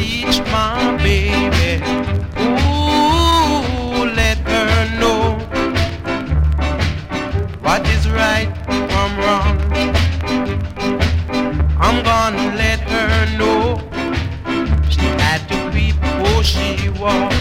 teach my baby. Ooh, let her know what is right from wrong. I'm gonna let her know she had to creep before she walked.